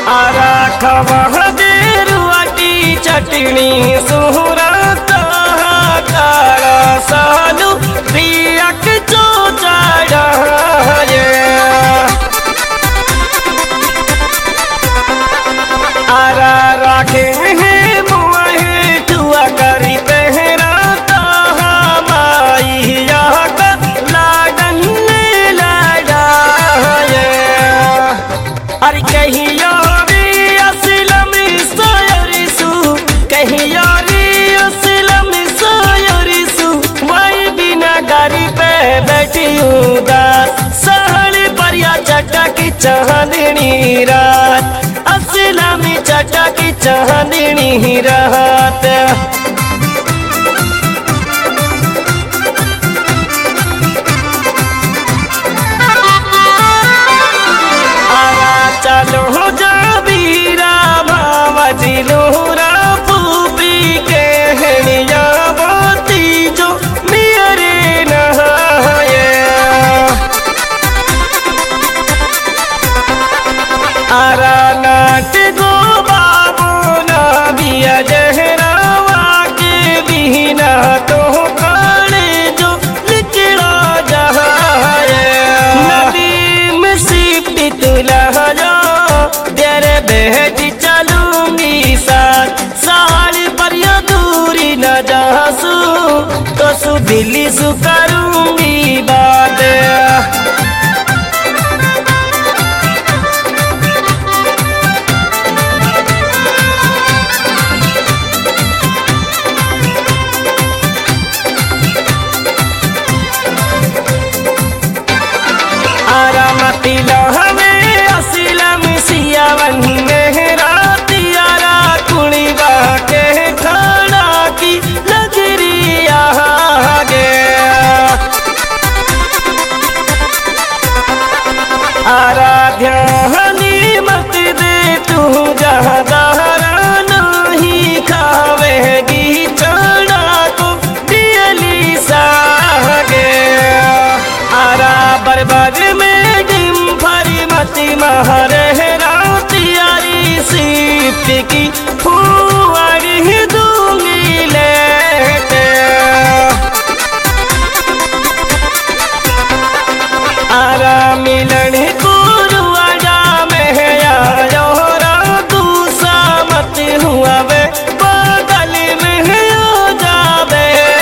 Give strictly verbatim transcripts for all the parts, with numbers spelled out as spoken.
आरा खवा देरुआटी चटनी सुहरा काला सालू प्रियक चो चढ़ाए आरा राखे हैं मुँह ठुआ करी पहरा माई का लाडन लड़ाए अरे कहियो असलम सोयरिसु कहियो असलम सोयरिसु वही बिना गाड़ी पे बैठी उदास सहल परिया चटक चांदनी रात असलम चटक चांदनी रात चलो जाबीरा भावा जिलोरा फूफी कहनिया बाती जो मेरे नहाए आरा नाट गो बाबू ना बिया जहरावा के बिना तो काले जो निकला जहाए नदी में सिपटी तुला बेहद चलूंगी साथ साल पर या दूरी न जासू तो सु दिल्ली सु करूंगी बात आरामती हमें असलम सियावन मेहरा तियारा कुड़ी के खाना की लगरिया गया आराध्या मत दे तू जहाँ दारा नहीं खावेगी चढ़ा को दियली सा गया आरा बर्बाद में डिम भरी मती महरहरा तियारी सीट की फुआरी दूंगी लेते आरा मिलन कुरुआजा में आयोरा दूसा मत हुआ वे बगल में हो जावे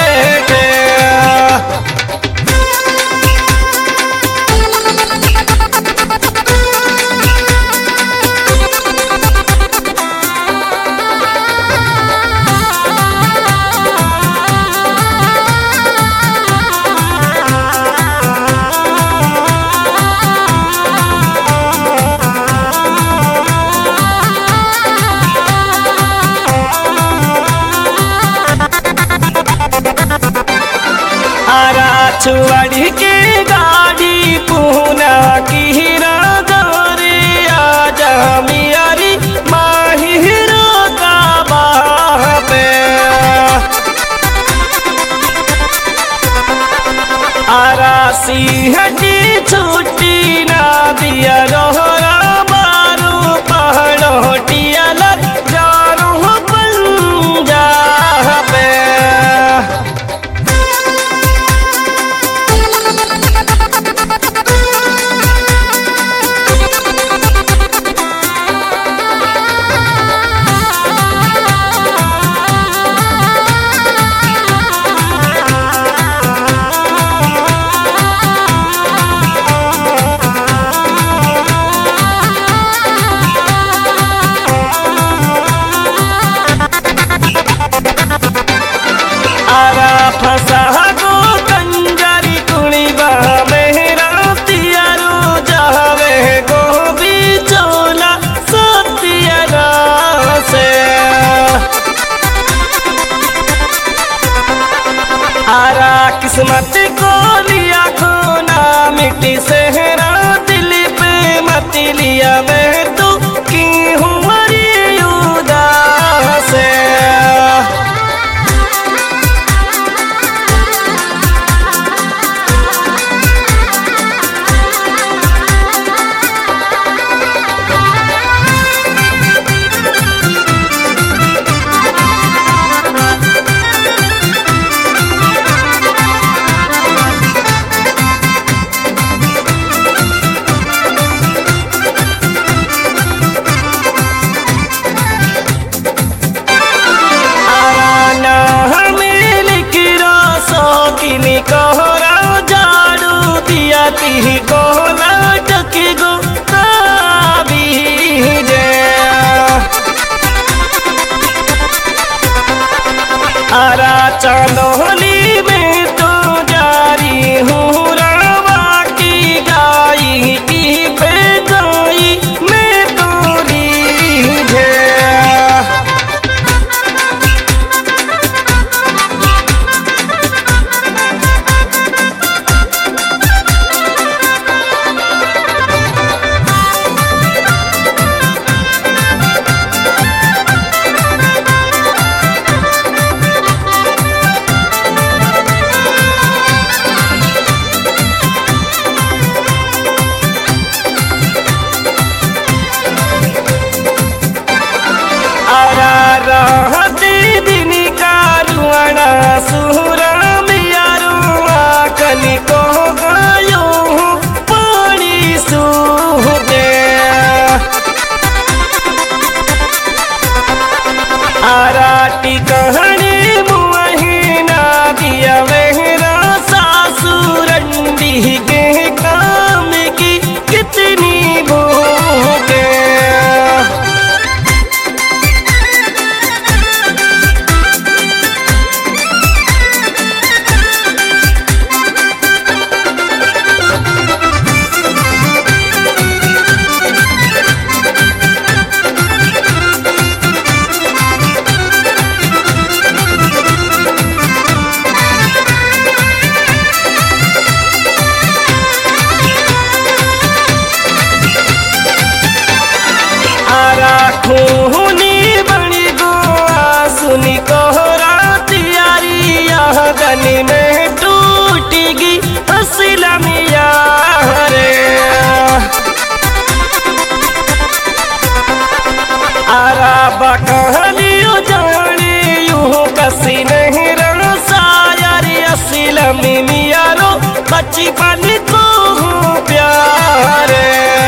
छुआड़ी के गाड़ी पूना की रागोरे आजा मियारी माहिरो का बापे आरा सिंहटी छुट्टी ना दिया रोहरा बारू पहाड़ोटिया लग जारू पंजाब फसा गो कंजरी कुड़ी बा मेहरा तियारो जावे गो बिचोला सतियरा से आरा किस्मत को लिया खोना मिट्टी सहरा दिल पे मत लिया मैं तो की हूँ उदास चांदोली में तो जारी हूँ रावा की गाई की बेगाई में तो रीझे। को गायो पानी सूदे आराटी कहानी मुहिना दिया मेरा सासुरंडी के काम की कितनी भूखे। खूनी बड़ी गोआ सुनी कोहरा तियारी गनी में टूटेगी असलमिया रे। आराबा कहानियों जाने यूं कसी नहीं रण सायारी असलमी मियारो बचपन को प्यारे।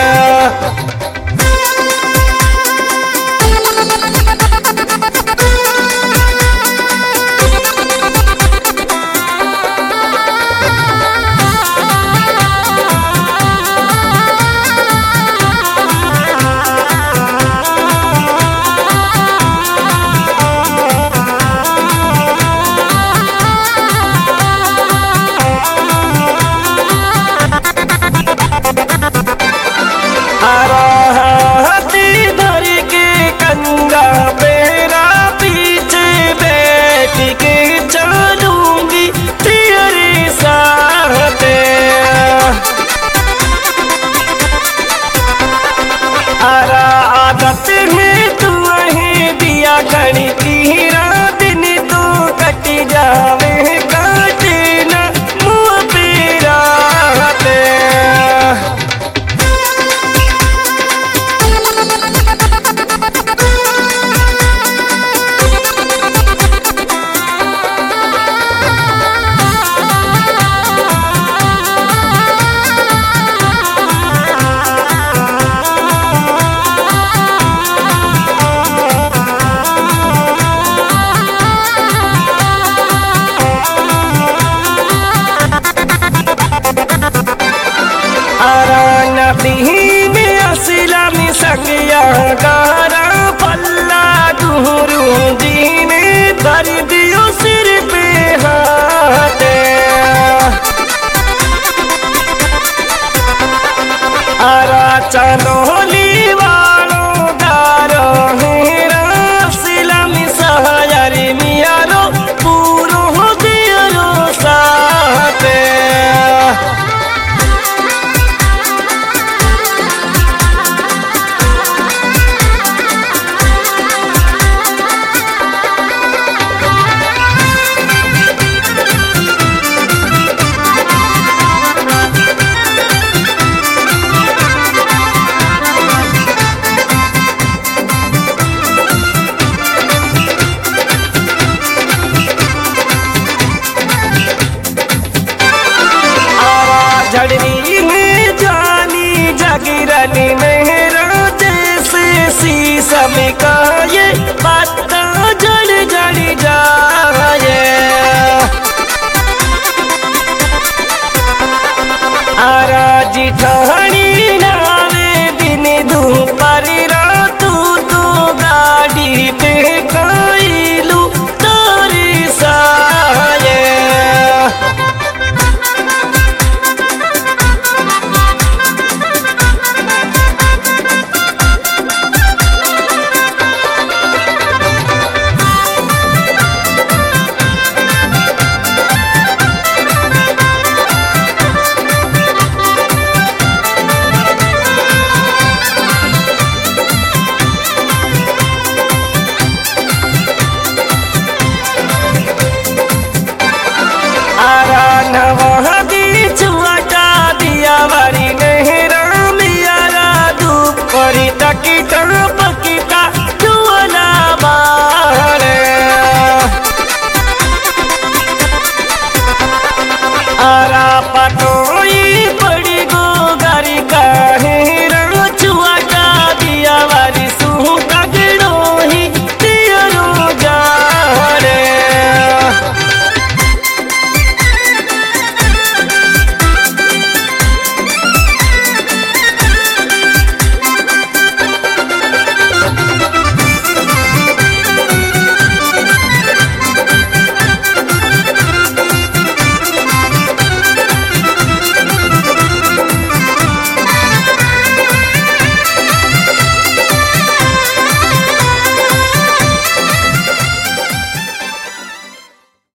आदत में तू ही दिया घड़ी की रात दिन तू कट जावे काटे न मुँह पे राते। मारी तकी पर